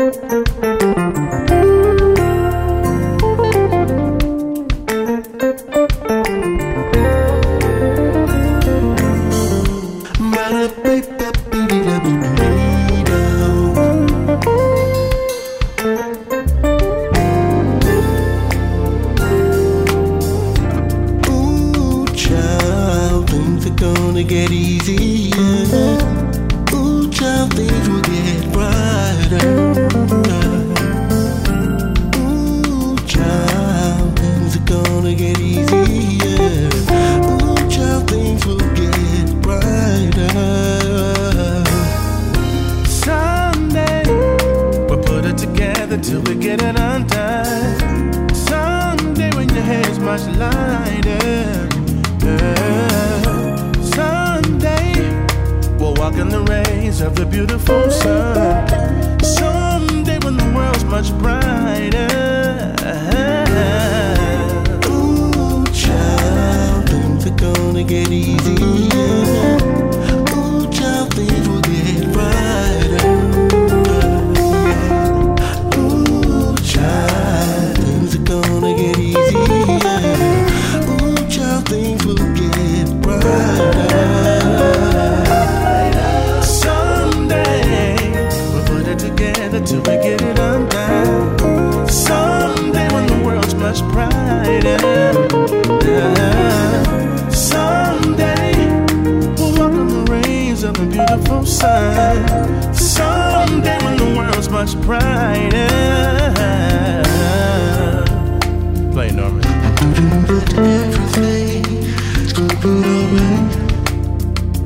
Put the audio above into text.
Gonna get easier. Ooh, child, things will get brighter. Ooh, child, things are gonna get easier. Ooh, child, things will get brighter. Someday we'll put it together till we get it undone. Someday when your hair's much lighter. Walk in the rays of the beautiful sun. Someday when the world's much brighter. Ooh, child, things are gonna get easier. Ooh, child, things will get brighter. Ooh, child, things are gonna get easier. Ooh, child, things will get brighter. Till we get it undone. Someday when the world's much brighter. Someday we'll walk on the rays of the beautiful sun. Someday when the world's much brighter. Play Norman. Everything is gonna be alright.